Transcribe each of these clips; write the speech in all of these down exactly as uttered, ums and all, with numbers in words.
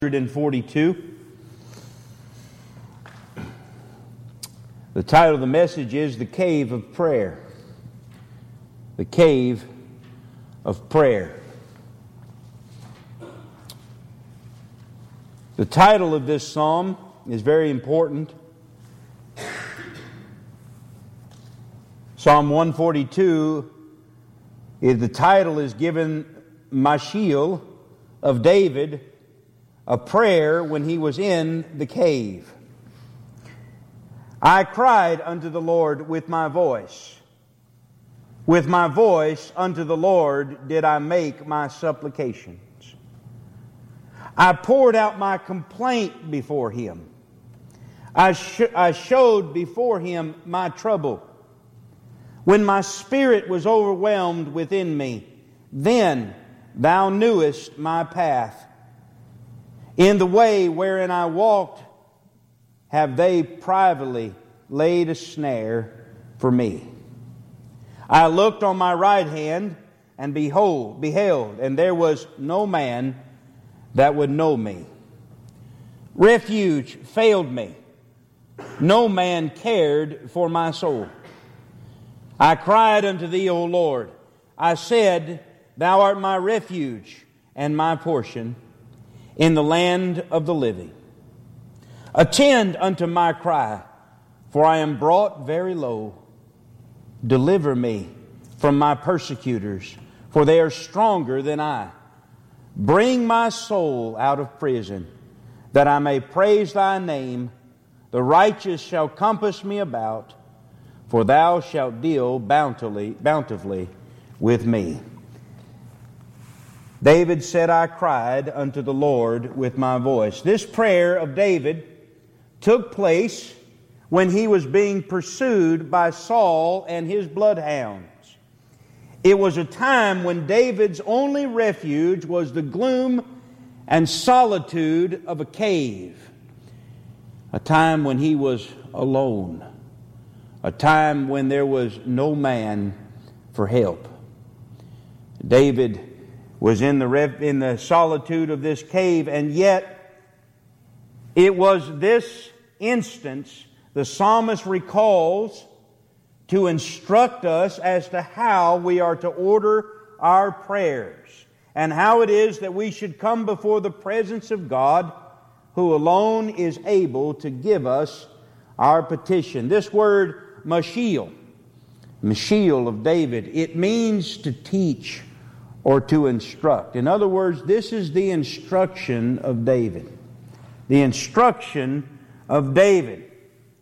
one forty-two. The title of the message is The Cave of Prayer. The Cave of Prayer. The title of this psalm is very important. Psalm one forty-two, is, the title is given Mashiel of David, a prayer when he was in the cave. I cried unto the Lord with my voice. With my voice unto the Lord did I make my supplications. I poured out my complaint before Him. I, sh- I showed before Him my trouble. When my spirit was overwhelmed within me, then Thou knewest my path. In the way wherein I walked, have they privately laid a snare for me. I looked on my right hand, and behold, beheld, and there was no man that would know me. Refuge failed me. No man cared for my soul. I cried unto Thee, O Lord. I said, Thou art my refuge and my portion in the land of the living. Attend unto my cry, for I am brought very low. Deliver me from my persecutors, for they are stronger than I. Bring my soul out of prison, that I may praise Thy name. The righteous shall compass me about, for Thou shalt deal bountifully, bountifully with me. David said, I cried unto the Lord with my voice. This prayer of David took place when he was being pursued by Saul and his bloodhounds. It was a time when David's only refuge was the gloom and solitude of a cave. A time when he was alone. A time when there was no man for help. David was in the ref, in the solitude of this cave, and yet it was this instance the psalmist recalls to instruct us as to how we are to order our prayers and how it is that we should come before the presence of God, who alone is able to give us our petition. This word Mashiel, Mashiel of David, it means to teach or to instruct. In other words, this is the instruction of David. The instruction of David.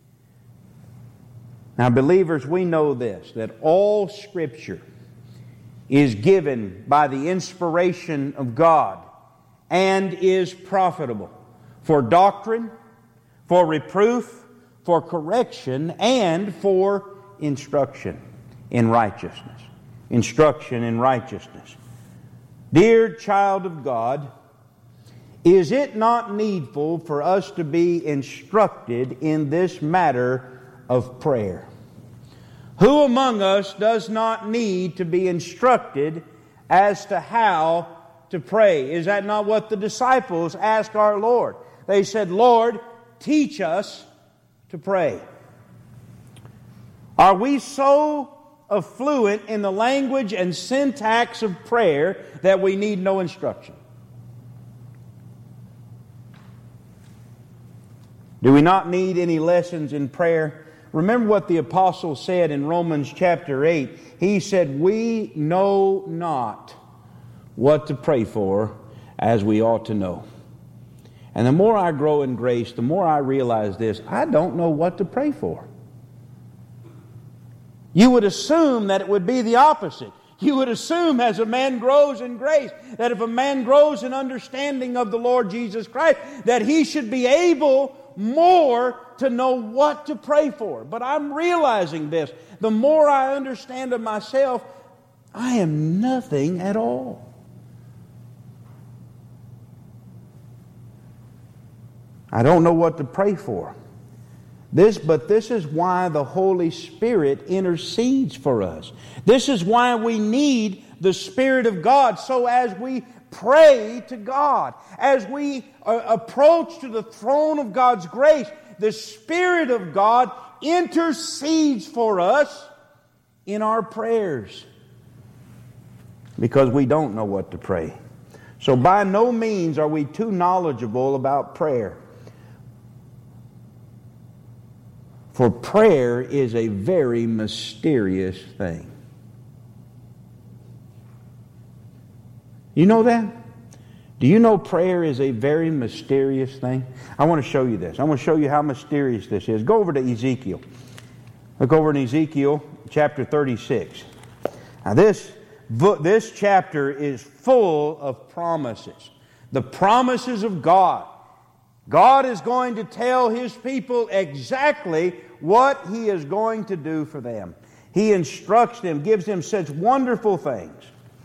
Now, believers, we know this, that all Scripture is given by the inspiration of God and is profitable for doctrine, for reproof, for correction, and for instruction in righteousness. Instruction in righteousness. Dear child of God, is it not needful for us to be instructed in this matter of prayer? Who among us does not need to be instructed as to how to pray? Is that not what the disciples asked our Lord? They said, Lord, teach us to pray. Are we so affluent in the language and syntax of prayer that we need no instruction? Do we not need any lessons in prayer? Remember what the apostle said in Romans chapter eight. He said, we know not what to pray for as we ought to know. And the more I grow in grace, the more I realize this, I don't know what to pray for. You would assume that it would be the opposite. You would assume as a man grows in grace, that if a man grows in understanding of the Lord Jesus Christ, that he should be able more to know what to pray for. But I'm realizing this. The more I understand of myself, I am nothing at all. I don't know what to pray for. This, but this is why the Holy Spirit intercedes for us. This is why we need the Spirit of God, so as we pray to God, as we uh, approach to the throne of God's grace, the Spirit of God intercedes for us in our prayers, because we don't know what to pray. So by no means are we too knowledgeable about prayer. For prayer is a very mysterious thing. You know that? Do you know prayer is a very mysterious thing? I want to show you this. I want to show you how mysterious this is. Go over to Ezekiel. Look over in Ezekiel chapter thirty-six. Now this, this chapter is full of promises. The promises of God. God is going to tell His people exactly what He is going to do for them. He instructs them, gives them such wonderful things.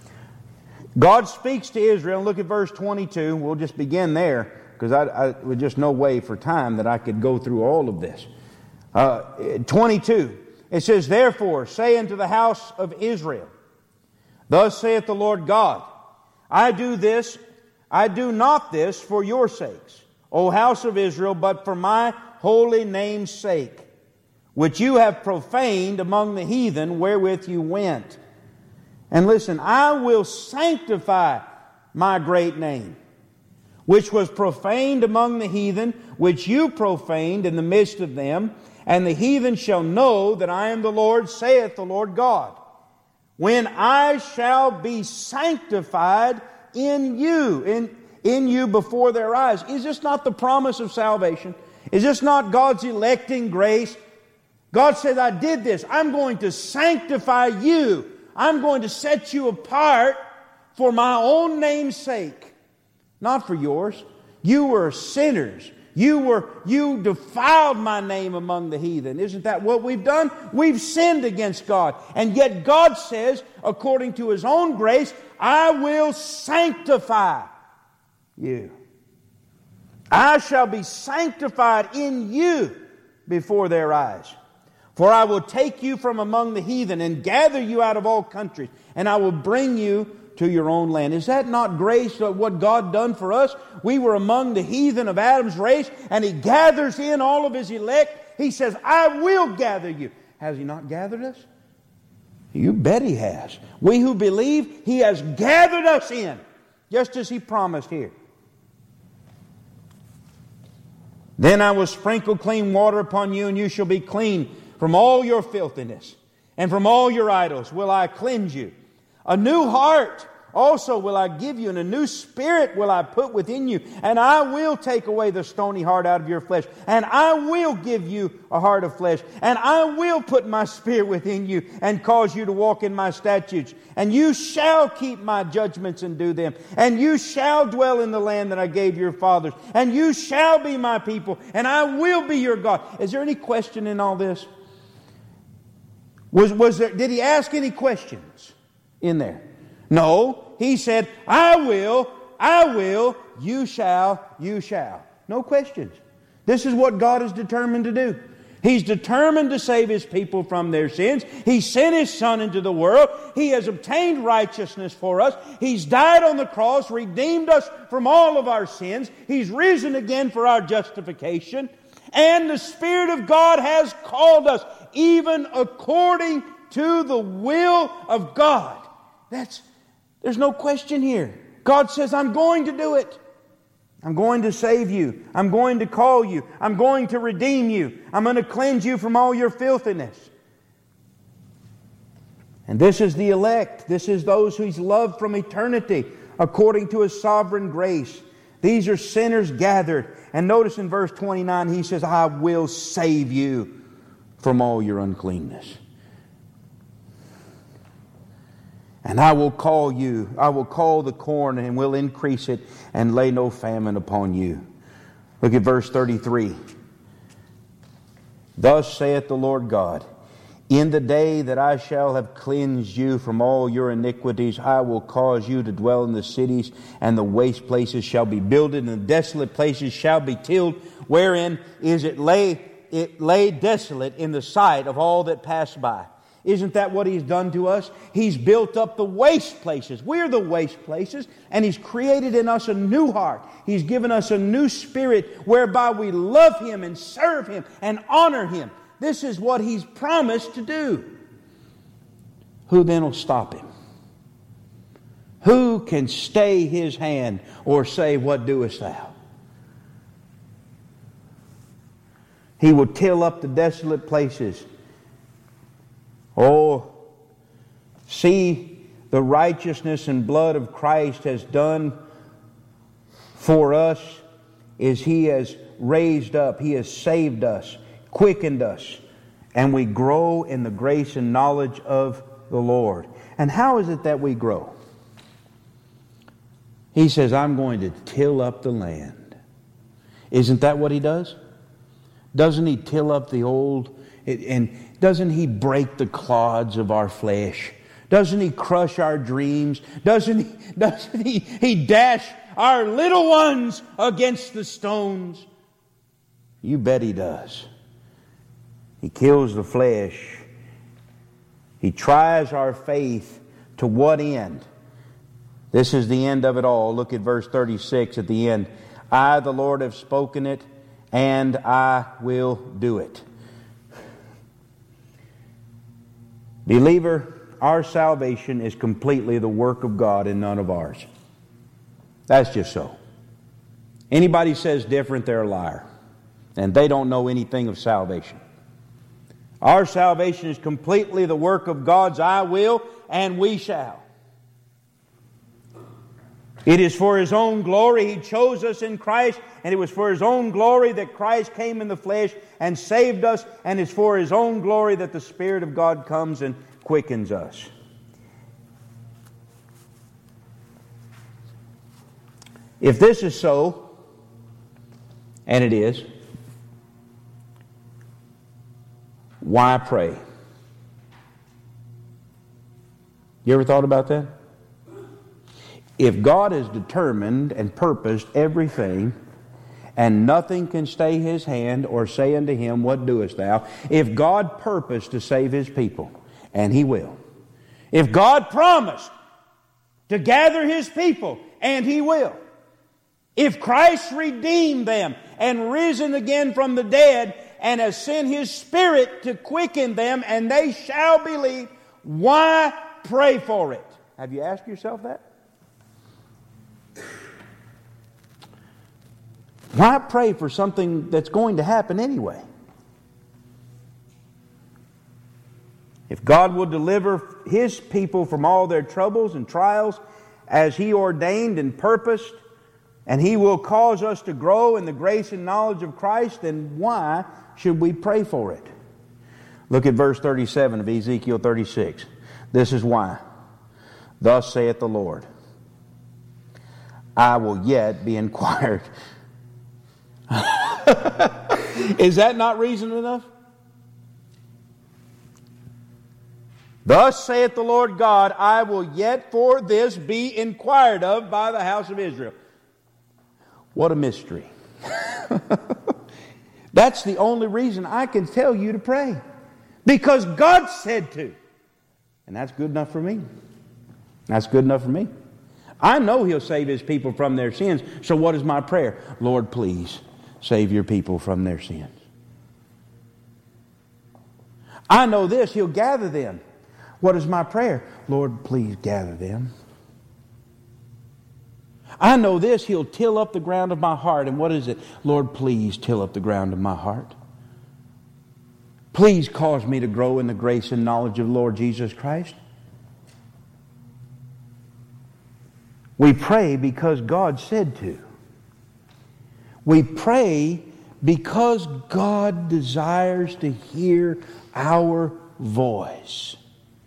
God speaks to Israel. Look at verse twenty-two. We'll just begin there, because I, I was just no way for time that I could go through all of this. Uh, twenty-two. It says, "Therefore say unto the house of Israel, Thus saith the Lord God, I do this, I do not this for your sakes, O house of Israel, but for my holy name's sake, which you have profaned among the heathen wherewith you went. And listen, I will sanctify my great name, which was profaned among the heathen, which you profaned in the midst of them. And the heathen shall know that I am the Lord, saith the Lord God, when I shall be sanctified in you, in, in you before their eyes." Is this not the promise of salvation? Is this not God's electing grace? God says, I did this. I'm going to sanctify you. I'm going to set you apart for my own name's sake, not for yours. You were sinners. You were, you defiled my name among the heathen. Isn't that what we've done? We've sinned against God. And yet God says, according to His own grace, I will sanctify you. I shall be sanctified in you before their eyes. For I will take you from among the heathen and gather you out of all countries, and I will bring you to your own land. Is that not grace, what God done for us? We were among the heathen of Adam's race, and He gathers in all of His elect. He says, I will gather you. Has He not gathered us? You bet He has. We who believe, He has gathered us in, just as He promised here. Then I will sprinkle clean water upon you, and you shall be clean from all your filthiness, and from all your idols will I cleanse you. A new heart also will I give you, and a new spirit will I put within you. And I will take away the stony heart out of your flesh, and I will give you a heart of flesh. And I will put my spirit within you, and cause you to walk in my statutes. And you shall keep my judgments and do them. And you shall dwell in the land that I gave your fathers. And you shall be my people, and I will be your God. Is there any question in all this? Was, was there, did He ask any questions in there? No. He said, I will, I will, you shall, you shall. No questions. This is what God is determined to do. He's determined to save His people from their sins. He sent His Son into the world. He has obtained righteousness for us. He's died on the cross, redeemed us from all of our sins. He's risen again for our justification. And the Spirit of God has called us, even according to the will of God. That's, there's no question here. God says, I'm going to do it. I'm going to save you. I'm going to call you. I'm going to redeem you. I'm going to cleanse you from all your filthiness. And this is the elect. This is those who He's loved from eternity, according to His sovereign grace. These are sinners gathered. And notice in verse twenty-nine, He says, I will save you from all your uncleanness. And I will call you, I will call the corn and will increase it and lay no famine upon you. Look at verse thirty-three. Thus saith the Lord God, in the day that I shall have cleansed you from all your iniquities, I will cause you to dwell in the cities, and the waste places shall be builded, and the desolate places shall be tilled, wherein is it lay, it lay desolate in the sight of all that pass by. Isn't that what He's done to us? He's built up the waste places. We're the waste places, and He's created in us a new heart. He's given us a new spirit whereby we love Him and serve Him and honor Him. This is what He's promised to do. Who then will stop Him? Who can stay His hand or say, "What doest thou?" He will till up the desolate places. Oh, see the righteousness and blood of Christ has done for us is He has raised up, He has saved us, quickened us, and we grow in the grace and knowledge of the Lord. And how is it that we grow? He says, "I'm going to till up the land." Isn't that what He does? Doesn't He till up the old, and doesn't He break the clods of our flesh? Doesn't He crush our dreams? Doesn't He, doesn't He, He dash our little ones against the stones? You bet He does. He kills the flesh. He tries our faith to what end? This is the end of it all. Look at verse thirty-six at the end. "I, the Lord, have spoken it, and I will do it." Believer, our salvation is completely the work of God and none of ours. That's just so. Anybody says different, they're a liar. And they don't know anything of salvation. Our salvation is completely the work of God's "I will" and "we shall." It is for His own glory. He chose us in Christ, and it was for His own glory that Christ came in the flesh and saved us, and it's for His own glory that the Spirit of God comes and quickens us. If this is so, and it is, why pray? You ever thought about that? If God has determined and purposed everything, and nothing can stay His hand or say unto Him, "What doest thou?" If God purposed to save His people, and He will. If God promised to gather His people, and He will. If Christ redeemed them and risen again from the dead and has sent His Spirit to quicken them, and they shall believe, why pray for it? Have you asked yourself that? Why pray for something that's going to happen anyway? If God will deliver His people from all their troubles and trials as He ordained and purposed, and He will cause us to grow in the grace and knowledge of Christ, then why should we pray for it? Look at verse thirty-seven of Ezekiel thirty-six. This is why. "Thus saith the Lord, I will yet be inquired." Is that not reason enough? "Thus saith the Lord God, I will yet for this be inquired of by the house of Israel." What a mystery. That's the only reason I can tell you to pray. Because God said to. And that's good enough for me. That's good enough for me. I know He'll save His people from their sins. So what is my prayer? Lord, please save your people from their sins. I know this, He'll gather them. What is my prayer? Lord, please gather them. I know this, He'll till up the ground of my heart. And what is it? Lord, please till up the ground of my heart. Please cause me to grow in the grace and knowledge of the Lord Jesus Christ. We pray because God said to. We pray because God desires to hear our voice.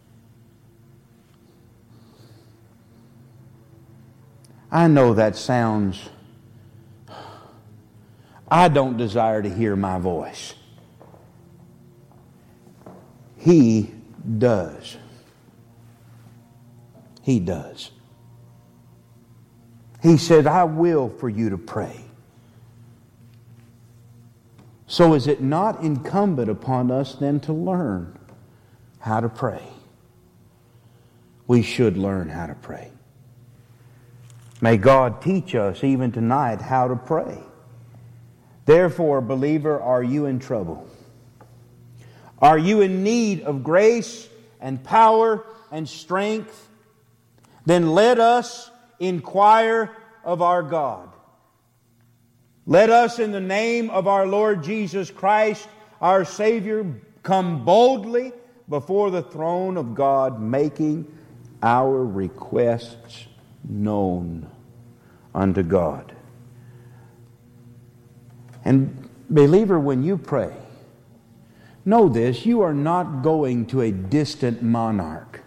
I know that sounds... I don't desire to hear my voice. He does. He does. He said, I will for you to pray. So is it not incumbent upon us then to learn how to pray. We should learn how to pray. May God teach us even tonight how to pray. Therefore, believer, are you in trouble? Are you in need of grace and power and strength? Then let us inquire of our God. Let us, in the name of our Lord Jesus Christ, our Savior, come boldly before the throne of God, making our requests known unto God. And believer, when you pray, know this, you are not going to a distant monarch,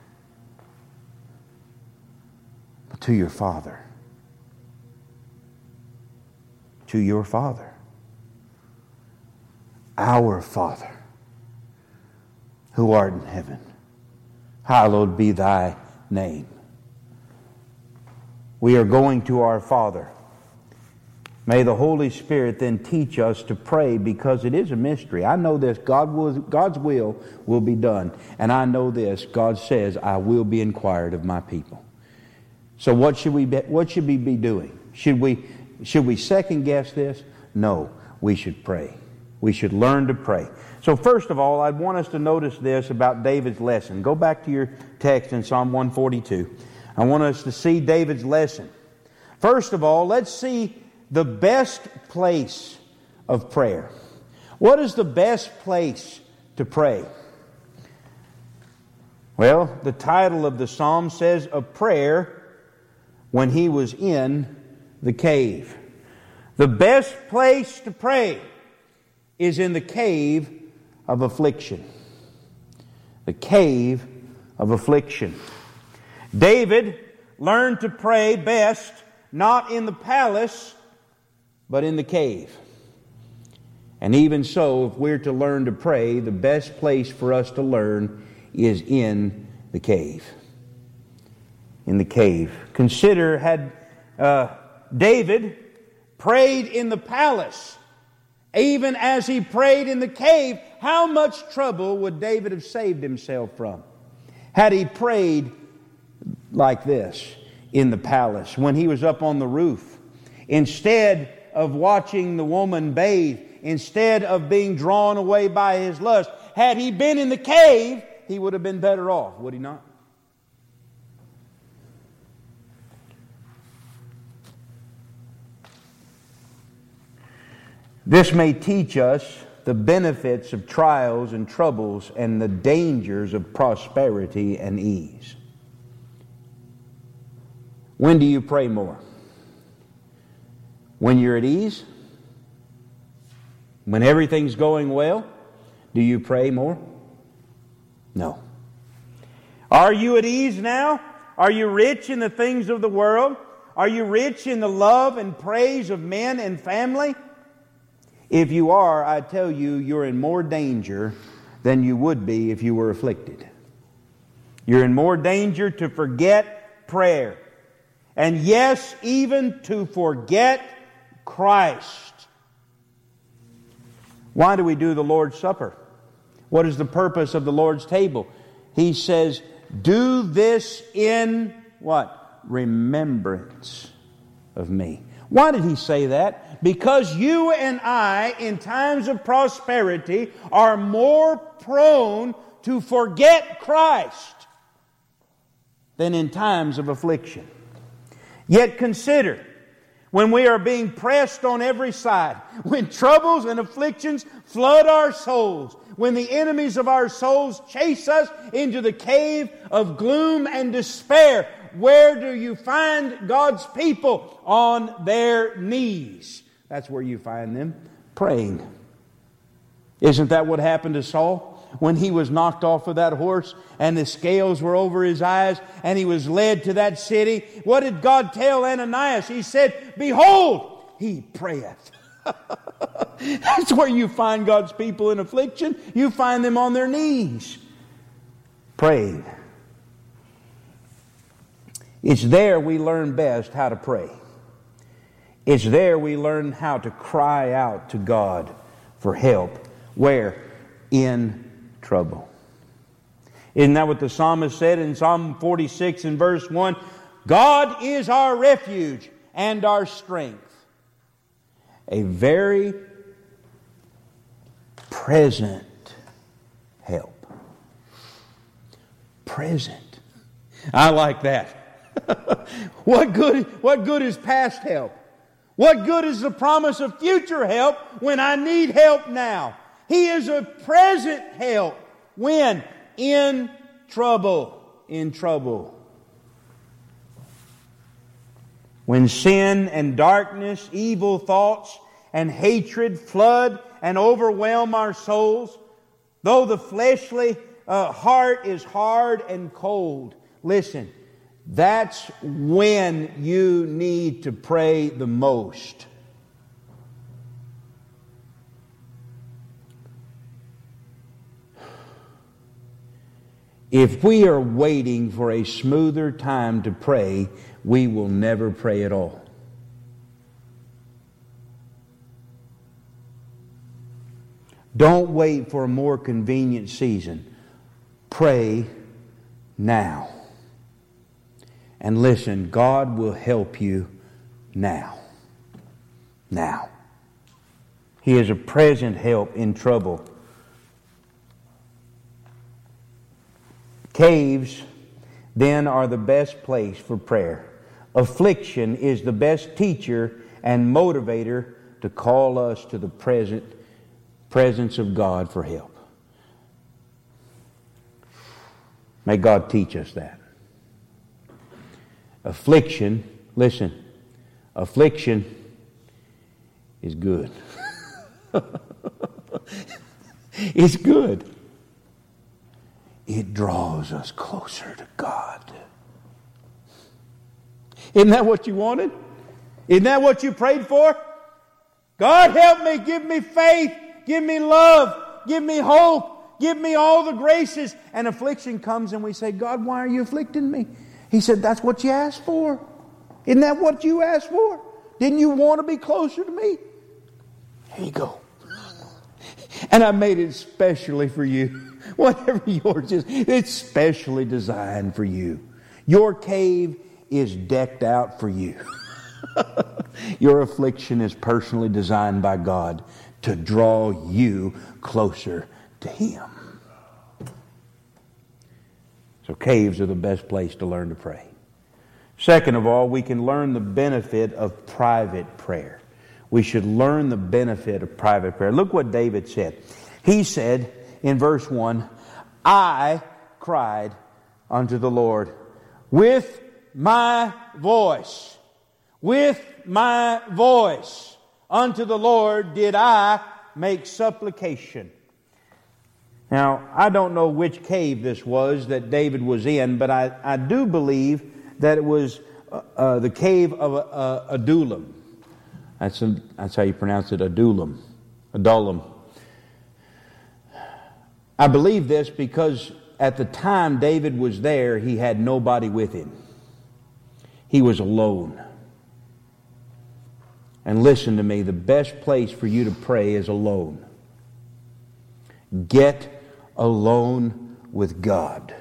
but to your Father. To your Father. Our Father, who art in heaven, hallowed be thy name. We are going to our Father. May the Holy Spirit then teach us to pray, because it is a mystery. I know this, God will, God's will will be done. And I know this, God says, I will be inquired of my people. So what should we be, what should we be doing? Should we, should we second guess this? No, we should pray. We should learn to pray. So first of all, I want us to notice this about David's lesson. Go back to your text in Psalm one forty-two. I want us to see David's lesson. First of all, let's see the best place of prayer. What is the best place to pray? Well, the title of the psalm says, a prayer when he was in the cave. The best place to pray is in the cave of affliction. The cave of affliction. David learned to pray best not in the palace, but in the cave. And even so, if we're to learn to pray, the best place for us to learn is in the cave. In the cave. Consider, had uh, David prayed in the palace, even as he prayed in the cave, how much trouble would David have saved himself from? Had he prayed like this in the palace, when he was up on the roof, instead of watching the woman bathe, instead of being drawn away by his lust, had he been in the cave, he would have been better off, would he not? This may teach us the benefits of trials and troubles and the dangers of prosperity and ease. When do you pray more? When you're at ease? When everything's going well? Do you pray more? No. Are you at ease now? Are you rich in the things of the world? Are you rich in the love and praise of men and family? If you are, I tell you, you're in more danger than you would be if you were afflicted. You're in more danger to forget prayer. And yes, even to forget Christ. Why do we do the Lord's Supper? What is the purpose of the Lord's table? He says, do this in what? Remembrance of me. Why did he say that? Because you and I, in times of prosperity, are more prone to forget Christ than in times of affliction. Yet consider, when we are being pressed on every side, when troubles and afflictions flood our souls, when the enemies of our souls chase us into the cave of gloom and despair, where do you find God's people? On their knees. That's where you find them, praying. Isn't that what happened to Saul? When he was knocked off of that horse and the scales were over his eyes and he was led to that city, what did God tell Ananias? He said, behold, he prayeth. That's where you find God's people in affliction. You find them on their knees, praying. It's there we learn best how to pray. It's there we learn how to cry out to God for help. Where? In trouble. Isn't that what the psalmist said in Psalm forty-six and verse one? God is our refuge and our strength. A very present help. Present. I like that. What good, what good is past help? What good is the promise of future help when I need help now? He is a present help. When? In trouble. In trouble. When sin and darkness, evil thoughts and hatred flood and overwhelm our souls, though the fleshly uh, heart is hard and cold, listen, that's when you need to pray the most. If we are waiting for a smoother time to pray, we will never pray at all. Don't wait for a more convenient season. Pray now. And listen, God will help you now. Now. He is a present help in trouble. Caves, then, are the best place for prayer. Affliction is the best teacher and motivator to call us to the present presence of God for help. May God teach us that. Affliction, listen, affliction is good. It's good. It draws us closer to God. Isn't that what you wanted? Isn't that what you prayed for? God, help me, give me faith, give me love, give me hope, give me all the graces. And affliction comes and we say, God, why are you afflicting me? He said, that's what you asked for. Isn't that what you asked for? Didn't you want to be closer to me? Here you go. And I made it specially for you. Whatever yours is, it's specially designed for you. Your cave is decked out for you. Your affliction is personally designed by God to draw you closer to Him. So caves are the best place to learn to pray. Second of all, we can learn the benefit of private prayer. We should learn the benefit of private prayer. Look what David said. He said in verse one, I cried unto the Lord with my voice. With my voice unto the Lord did I make supplication. Now, I don't know which cave this was that David was in, but I, I do believe that it was uh, uh, the cave of uh, Adullam. That's, a, that's how you pronounce it, Adullam. Adullam. I believe this because at the time David was there, he had nobody with him. He was alone. And listen to me, the best place for you to pray is alone. Get alone with God.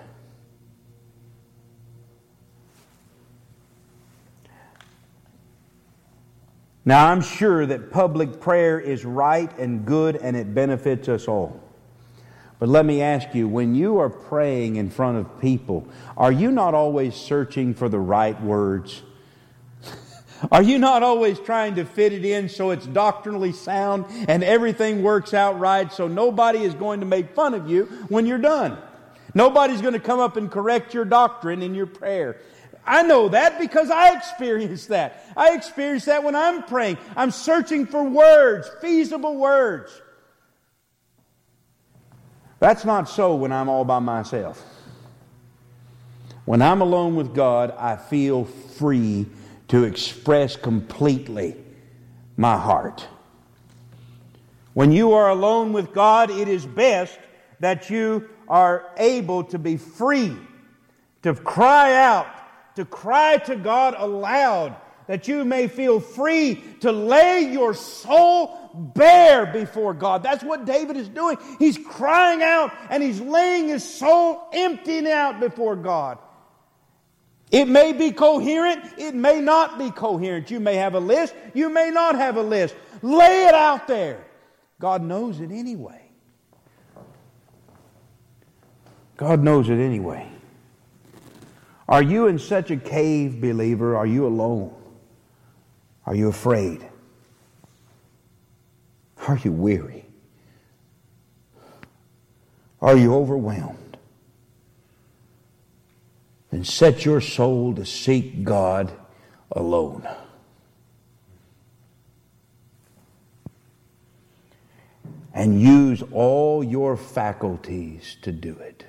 Now, I'm sure that public prayer is right and good and it benefits us all. But let me ask you, when you are praying in front of people, are you not always searching for the right words? Are you not always trying to fit it in so it's doctrinally sound and everything works out right so nobody is going to make fun of you when you're done? Nobody's going to come up and correct your doctrine in your prayer. I know that because I experienced that. I experienced that when I'm praying. I'm searching for words, feasible words. That's not so when I'm all by myself. When I'm alone with God, I feel free to express completely my heart. When you are alone with God, it is best that you are able to be free, to cry out, to cry to God aloud, that you may feel free to lay your soul bare before God. That's what David is doing. He's crying out and he's laying his soul emptying out before God. It may be coherent. It may not be coherent. You may have a list. You may not have a list. Lay it out there. God knows it anyway. God knows it anyway. Are you in such a cave, believer? Are you alone? Are you afraid? Are you weary? Are you overwhelmed? Then set your soul to seek God alone. And use all your faculties to do it.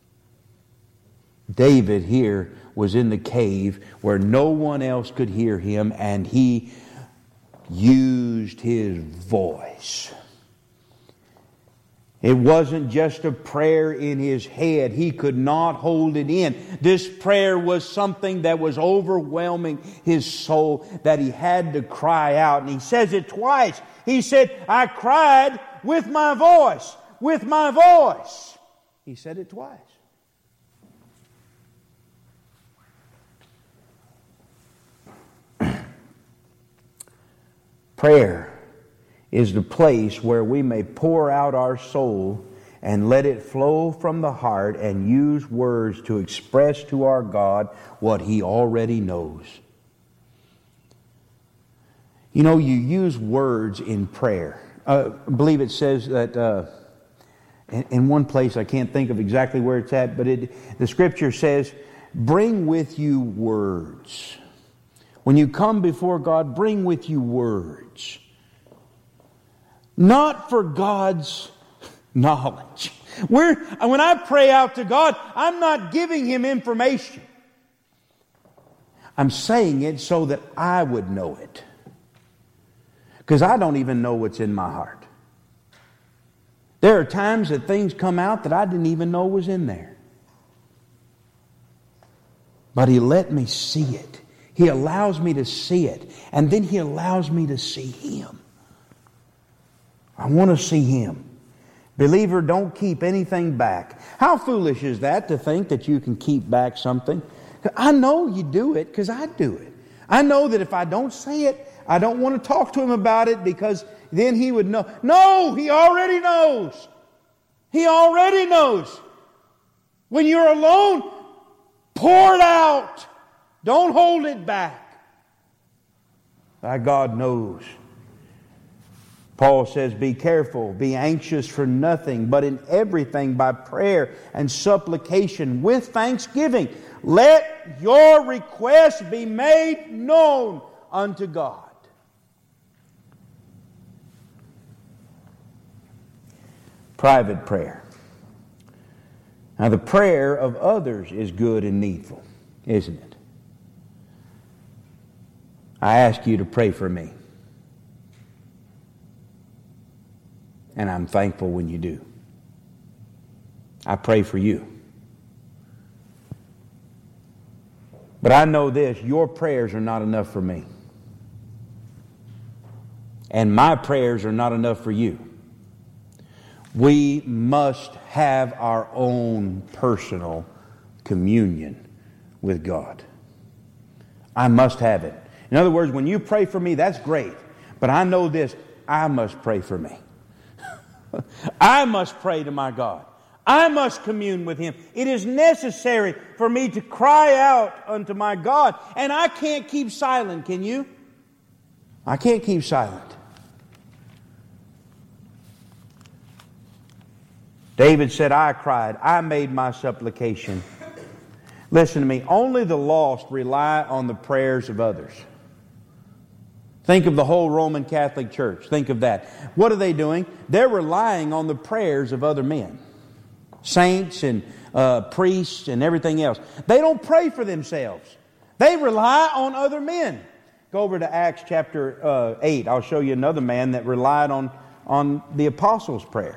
David here was in the cave where no one else could hear him, and he used his voice. It wasn't just a prayer in his head. He could not hold it in. This prayer was something that was overwhelming his soul, that he had to cry out. And he says it twice. He said, I cried with my voice, with my voice. He said it twice. Prayer is the place where we may pour out our soul and let it flow from the heart and use words to express to our God what He already knows. You know, you use words in prayer. Uh, I believe it says that uh, in, in one place, I can't think of exactly where it's at, but it, the Scripture says, bring with you words. When you come before God, bring with you words. Not for God's knowledge. We're, when I pray out to God, I'm not giving Him information. I'm saying it so that I would know it. Because I don't even know what's in my heart. There are times that things come out that I didn't even know was in there. But He let me see it. He allows me to see it. And then He allows me to see Him. I want to see Him. Believer, don't keep anything back. How foolish is that to think that you can keep back something? I know you do it because I do it. I know that if I don't say it, I don't want to talk to Him about it because then He would know. No, He already knows. He already knows. When you're alone, pour it out. Don't hold it back. Thy God knows. Paul says, be careful, be anxious for nothing, but in everything by prayer and supplication with thanksgiving, let your requests be made known unto God. Private prayer. Now the prayer of others is good and needful, isn't it? I ask you to pray for me. And I'm thankful when you do. I pray for you. But I know this, your prayers are not enough for me. And my prayers are not enough for you. We must have our own personal communion with God. I must have it. In other words, when you pray for me, that's great. But I know this, I must pray for me. I must pray to my God. I must commune with Him. It is necessary for me to cry out unto my God. And I can't keep silent, can you? I can't keep silent. David said, I cried, I made my supplication. Listen to me, only the lost rely on the prayers of others. Think of the whole Roman Catholic Church. Think of that. What are they doing? They're relying on the prayers of other men. Saints and uh, priests and everything else. They don't pray for themselves. They rely on other men. Go over to Acts chapter uh, eight. I'll show you another man that relied on, on the apostles' prayers.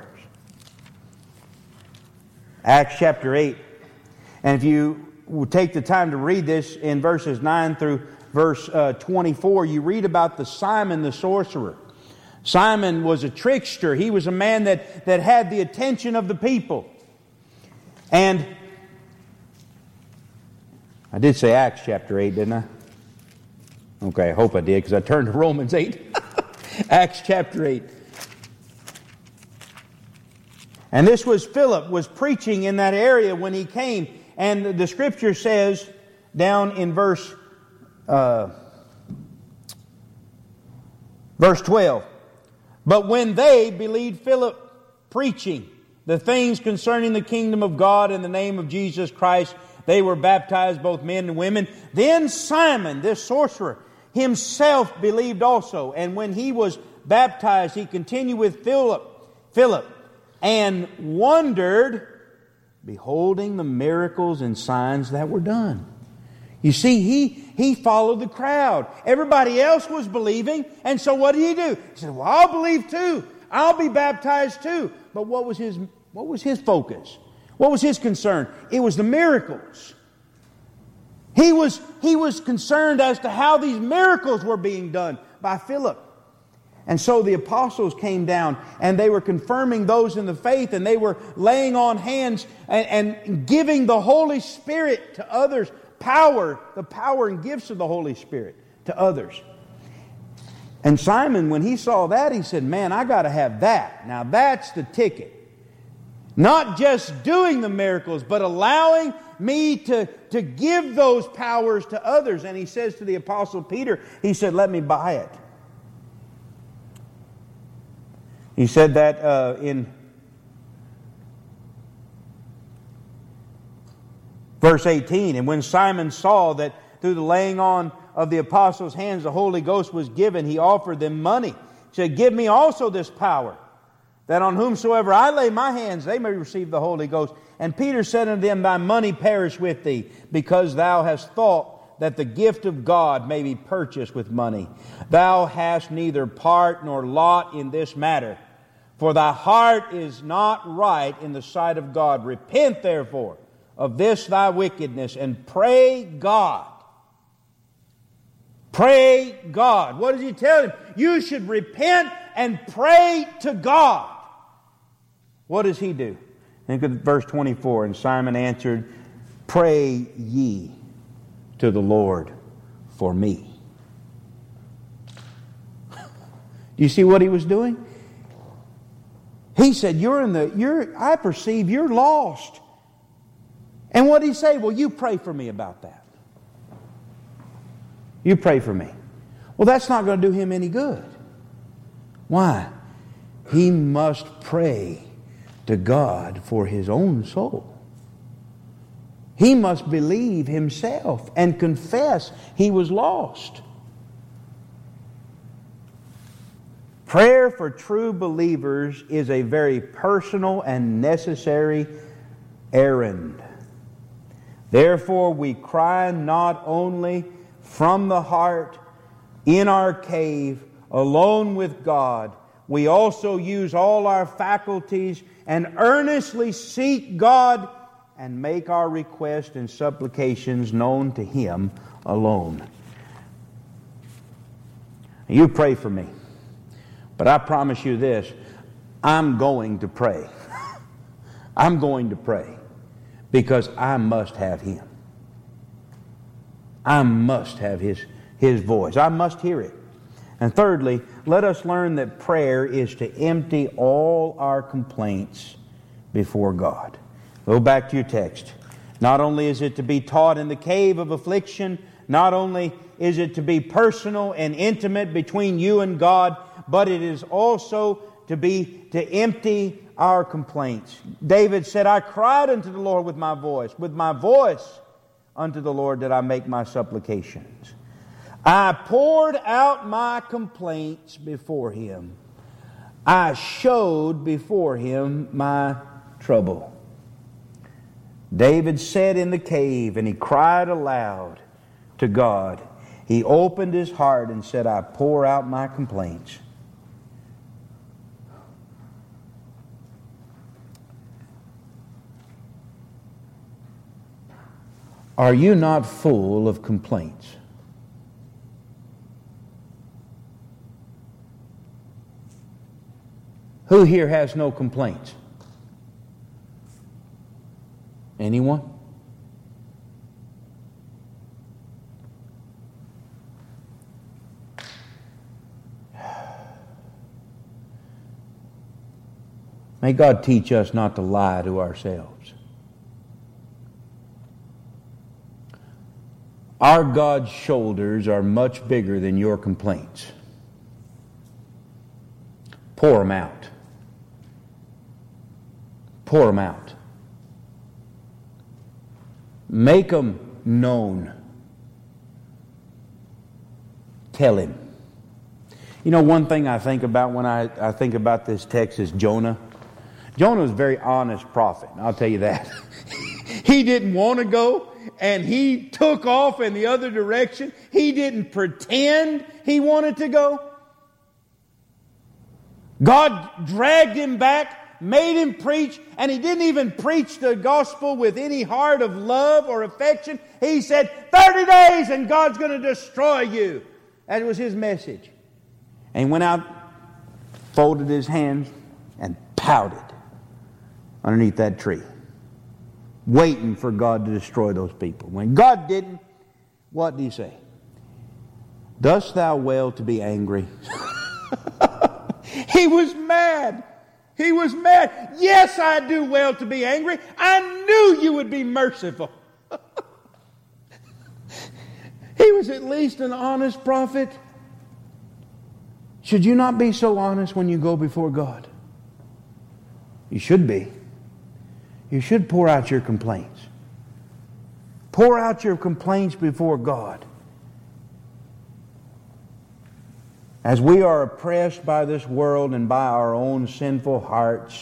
Acts chapter eight. And if you will take the time to read this in verses nine through verse uh, twenty-four, you read about the Simon the sorcerer. Simon was a trickster. He was a man that, that had the attention of the people. And I did say Acts chapter eight, didn't I? Okay, I hope I did, because I turned to Romans eight. Acts chapter eight. And this was Philip was preaching in that area when he came. And the Scripture says down in verse uh, verse twelve, but when they believed Philip preaching the things concerning the kingdom of God in the name of Jesus Christ, they were baptized, both men and women. Then Simon, this sorcerer, himself believed also. And when he was baptized, he continued with Philip, Philip, and wondered, beholding the miracles and signs that were done. You see, he, he followed the crowd. Everybody else was believing, and so what did he do? He said, well, I'll believe too. I'll be baptized too. But what was his, what was his focus? What was his concern? It was the miracles. He was, he was concerned as to how these miracles were being done by Philip. And so the apostles came down and they were confirming those in the faith, and they were laying on hands and, and giving the Holy Spirit to others. Power, the power and gifts of the Holy Spirit to others. And Simon, when he saw that, he said, man, I got to have that. Now that's the ticket. Not just doing the miracles, but allowing me to, to give those powers to others. And he says to the Apostle Peter, he said, let me buy it. He said that uh, in verse eighteen, and when Simon saw that through the laying on of the apostles' hands the Holy Ghost was given, he offered them money. He said, give me also this power, that on whomsoever I lay my hands, they may receive the Holy Ghost. And Peter said unto them, thy money perish with thee, because thou hast thought that the gift of God may be purchased with money. Thou hast neither part nor lot in this matter, for thy heart is not right in the sight of God. Repent therefore of this thy wickedness, and pray God. Pray God. What does he tell him? You should repent and pray to God. What does he do? Think of verse twenty-four. And Simon answered, pray ye to the Lord for me. Do you see what he was doing? He said, you're in the, you're, I perceive you're lost. And what did he say? Well, you pray for me about that. You pray for me. Well, that's not going to do him any good. Why? He must pray to God for his own soul. He must believe himself and confess he was lost. Prayer for true believers is a very personal and necessary errand. Therefore, we cry not only from the heart, in our cave, alone with God. We also use all our faculties and earnestly seek God and make our requests and supplications known to Him alone. You pray for me, but I promise you this, I'm going to pray. I'm going to pray because I must have Him. I must have His, His voice. I must hear it. And thirdly, let us learn that prayer is to empty all our complaints before God. Go back to your text. Not only is it to be taught in the cave of affliction, not only is it to be personal and intimate between you and God, but it is also to be to empty our complaints. David said, I cried unto the Lord with my voice. With my voice unto the Lord did I make my supplications. I poured out my complaints before Him. I showed before Him my trouble. David sat in the cave and he cried aloud to God. He opened his heart and said, I pour out my complaints. Are you not full of complaints? Who here has no complaints? Anyone? May God teach us not to lie to ourselves. Our God's shoulders are much bigger than your complaints. Pour them out. Pour them out. Make them known. Tell Him. You know, one thing I think about when I, I think about this text is Jonah. Jonah was a very honest prophet, I'll tell you that. He didn't want to go, and he took off in the other direction. He didn't pretend he wanted to go. God dragged him back, made him preach, and he didn't even preach the gospel with any heart of love or affection. He said, thirty days and God's going to destroy you. That was his message. And he went out, folded his hands, and pouted underneath that tree, waiting for God to destroy those people. When God didn't, what do you say? Dost thou well to be angry? He was mad. He was mad. Yes, I do well to be angry. I knew you would be merciful. He was at least an honest prophet. Should you not be so honest when you go before God? You should be. You should pour out your complaints. Pour out your complaints before God. As we are oppressed by this world and by our own sinful hearts,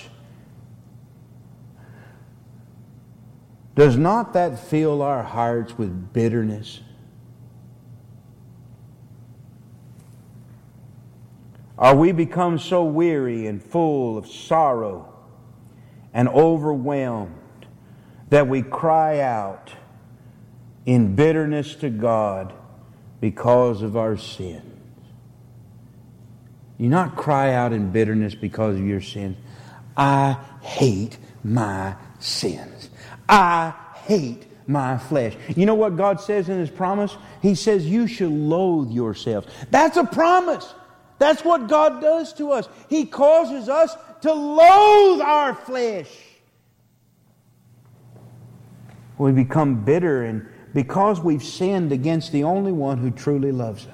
does not that fill our hearts with bitterness? Are we become so weary and full of sorrow and overwhelmed that we cry out in bitterness to God because of our sins? You not cry out in bitterness because of your sins. I hate my sins. I hate my flesh. You know what God says in His promise? He says you should loathe yourselves. That's a promise. That's what God does to us. He causes us to loathe our flesh. We become bitter, and because we've sinned against the only one who truly loves us.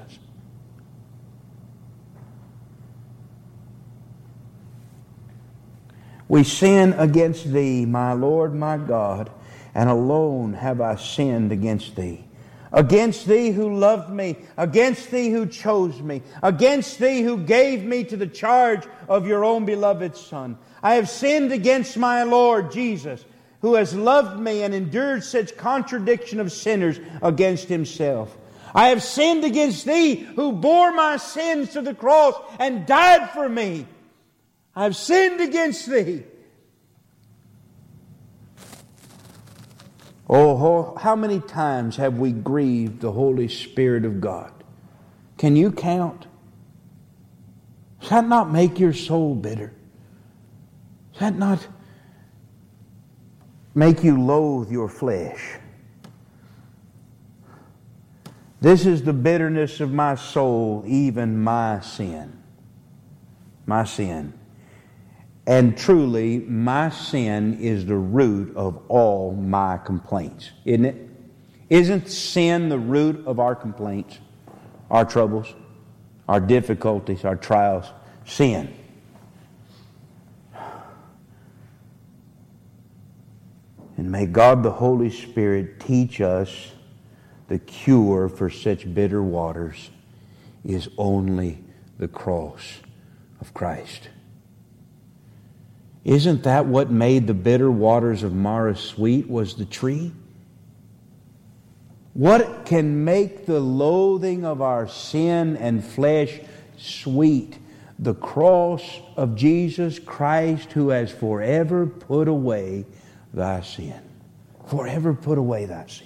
We sin against Thee, my Lord, my God, and alone have I sinned against Thee. Against Thee who loved me, against Thee who chose me, against Thee who gave me to the charge of Your own beloved Son. I have sinned against my Lord Jesus, who has loved me and endured such contradiction of sinners against Himself. I have sinned against Thee who bore my sins to the cross and died for me. I have sinned against Thee. Oh, how many times have we grieved the Holy Spirit of God? Can you count? Does that not make your soul bitter? Does that not make you loathe your flesh? This is the bitterness of my soul, even my sin. My sin. And truly, my sin is the root of all my complaints. Isn't it? Isn't sin the root of our complaints? Our troubles, our difficulties, our trials? Sin. And may God the Holy Spirit teach us the cure for such bitter waters is only the cross of Christ. Isn't that what made the bitter waters of Marah sweet, was the tree? What can make the loathing of our sin and flesh sweet? The cross of Jesus Christ, who has forever put away thy sin. Forever put away thy sin.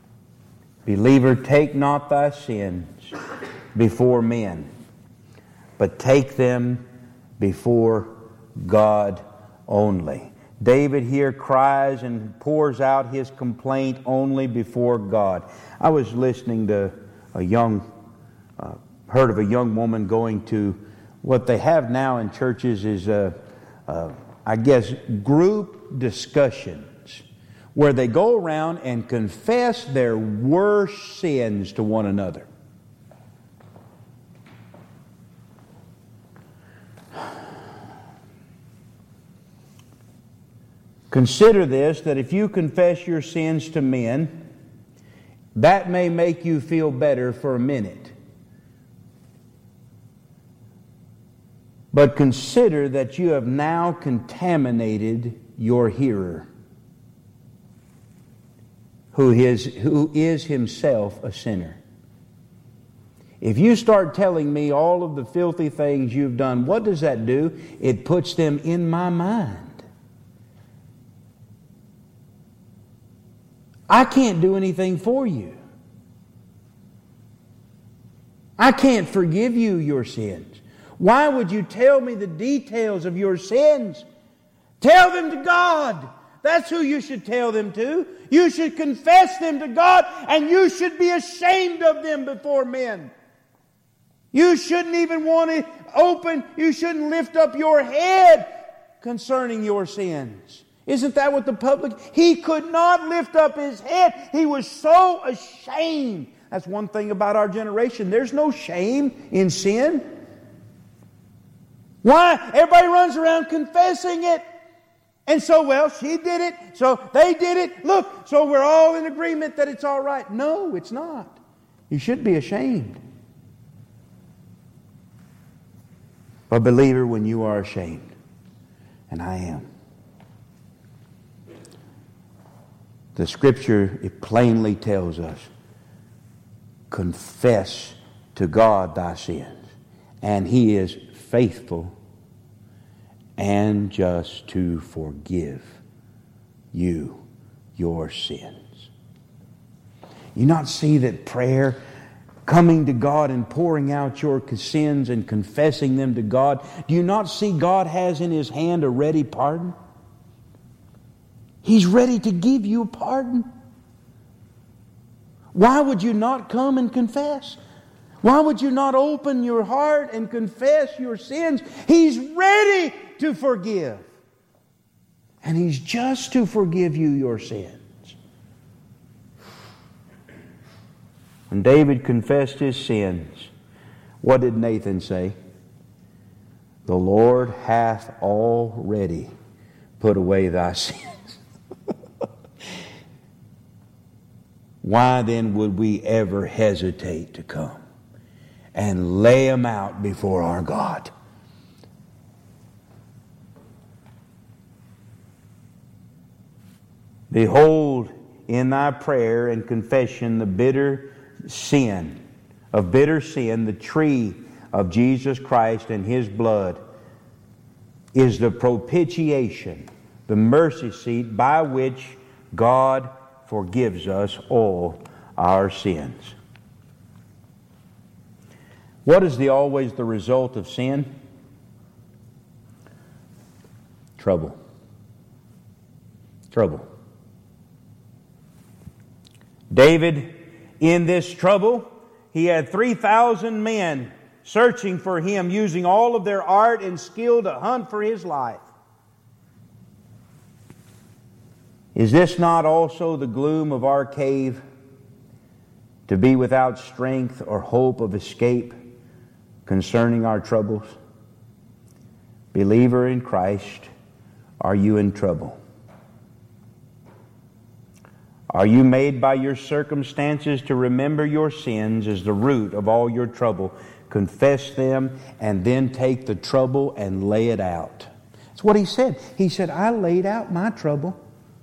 Believer, take not thy sins before men, but take them before God only. David here cries and pours out his complaint only before God. I was listening to a young, uh, heard of a young woman going to what they have now in churches is, uh, uh, I guess, group discussions where they go around and confess their worst sins to one another. Consider this, that if you confess your sins to men, that may make you feel better for a minute. But consider that you have now contaminated your hearer, who is, who is himself a sinner. If you start telling me all of the filthy things you've done, what does that do? It puts them in my mind. I can't do anything for you. I can't forgive you your sins. Why would you tell me the details of your sins? Tell them to God. That's who you should tell them to. You should confess them to God, and you should be ashamed of them before men. You shouldn't even want to open, you shouldn't lift up your head concerning your sins. Isn't that what the public... He could not lift up his head. He was so ashamed. That's one thing about our generation. There's no shame in sin. Why? Everybody runs around confessing it. And so, well, she did it, so they did it. Look, so we're all in agreement that it's all right. No, it's not. You should be ashamed. But believer, when you are ashamed, and I am, the Scripture, it plainly tells us, confess to God thy sins, and He is faithful and just to forgive you your sins. You not see that prayer, coming to God and pouring out your sins and confessing them to God, do you not see God has in His hand a ready pardon? He's ready to give you a pardon. Why would you not come and confess? Why would you not open your heart and confess your sins? He's ready to forgive. And He's just to forgive you your sins. When David confessed his sins, what did Nathan say? The Lord hath already put away thy sins. Why then would we ever hesitate to come and lay them out before our God? Behold in thy prayer and confession the bitter sin, of bitter sin, the tree of Jesus Christ and His blood is the propitiation, the mercy seat by which God forgives us all our sins. What is the always the result of sin? Trouble. Trouble. David, in this trouble, he had three thousand men searching for him, using all of their art and skill to hunt for his life. Is this not also the gloom of our cave, to be without strength or hope of escape concerning our troubles? Believer in Christ, are you in trouble? Are you made by your circumstances to remember your sins as the root of all your trouble, confess them, and then take the trouble and lay it out? That's what he said. He said, I laid out my trouble.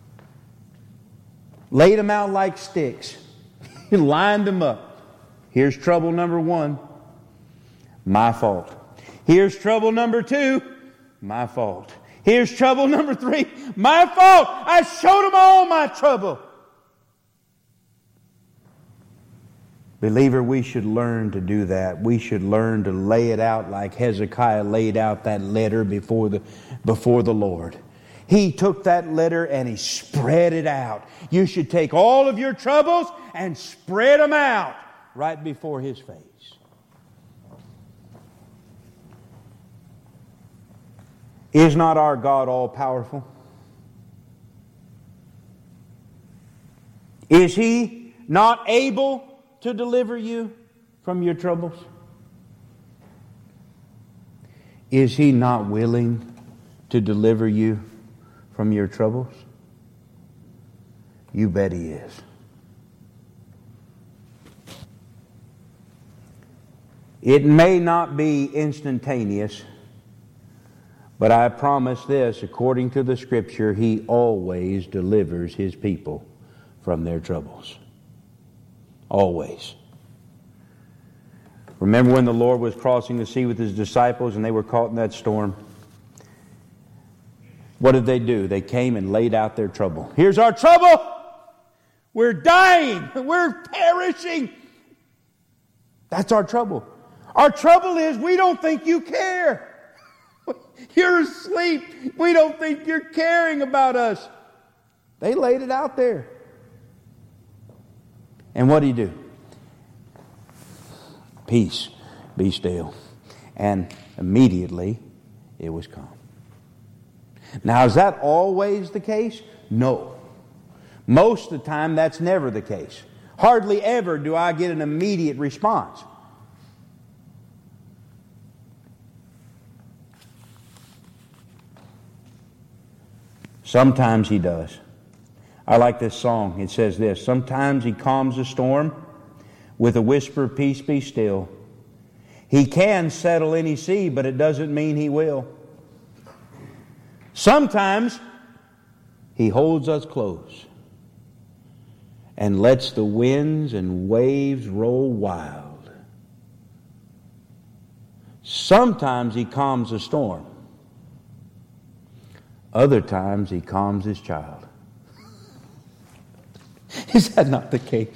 Laid them out like sticks. He lined them up. Here's trouble number one. My fault. Here's trouble number two. My fault. Here's trouble number three. My fault. I showed them all my trouble. Believer, we should learn to do that. We should learn to lay it out like Hezekiah laid out that letter before the, before the Lord. He took that letter and he spread it out. You should take all of your troubles and spread them out right before His face. Is not our God all-powerful? Is He not able to deliver you from your troubles? Is He not willing to deliver you from your troubles? You bet He is. It may not be instantaneous, but I promise this, according to the Scripture, He always delivers His people from their troubles. Always. Remember when the Lord was crossing the sea with His disciples and they were caught in that storm? What did they do? They came and laid out their trouble. Here's our trouble! We're dying! We're perishing! That's our trouble. Our trouble is we don't think you care. You're asleep. We don't think you're caring about us. They laid it out there. And what do you do? Peace, be still. And immediately it was calm. Now, is that always the case? No. Most of the time, that's never the case. Hardly ever do I get an immediate response. Sometimes He does. I like this song. It says this: sometimes He calms a storm with a whisper of peace, be still. He can settle any sea, but it doesn't mean He will. Sometimes He holds us close and lets the winds and waves roll wild. Sometimes He calms a storm. Other times He calms His child. Is that not the case?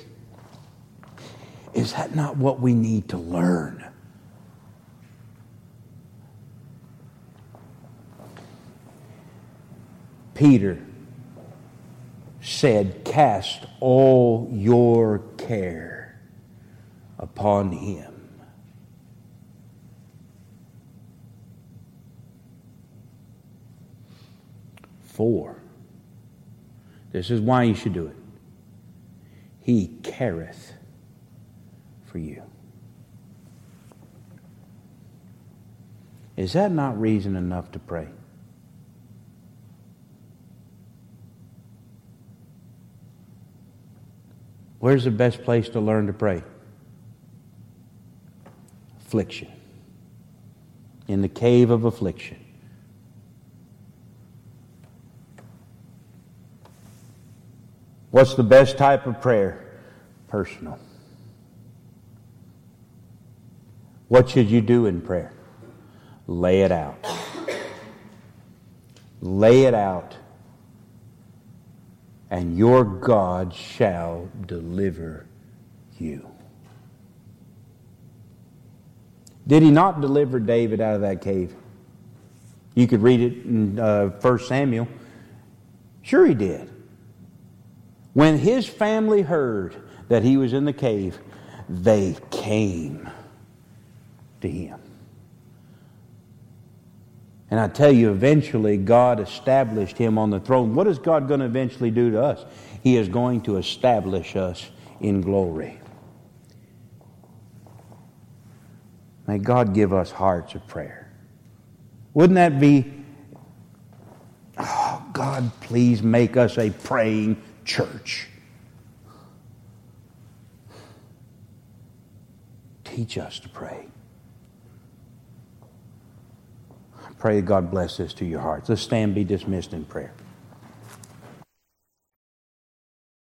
Is that not what we need to learn? Peter said, cast all your care upon Him. For, this is why you should do it. He careth for you. Is that not reason enough to pray? Where's the best place to learn to pray? Affliction. In the cave of affliction. What's the best type of prayer? Personal. What should you do in prayer? Lay it out. Lay it out. And your God shall deliver you. Did He not deliver David out of that cave? You could read it in uh, First Samuel. Sure He did. When his family heard that he was in the cave, they came to him. And I tell you, eventually God established him on the throne. What is God going to eventually do to us? He is going to establish us in glory. May God give us hearts of prayer. Wouldn't that be, oh, God, please make us a praying church. Teach us to pray. I pray God bless this to your hearts. Let's stand and be dismissed in prayer.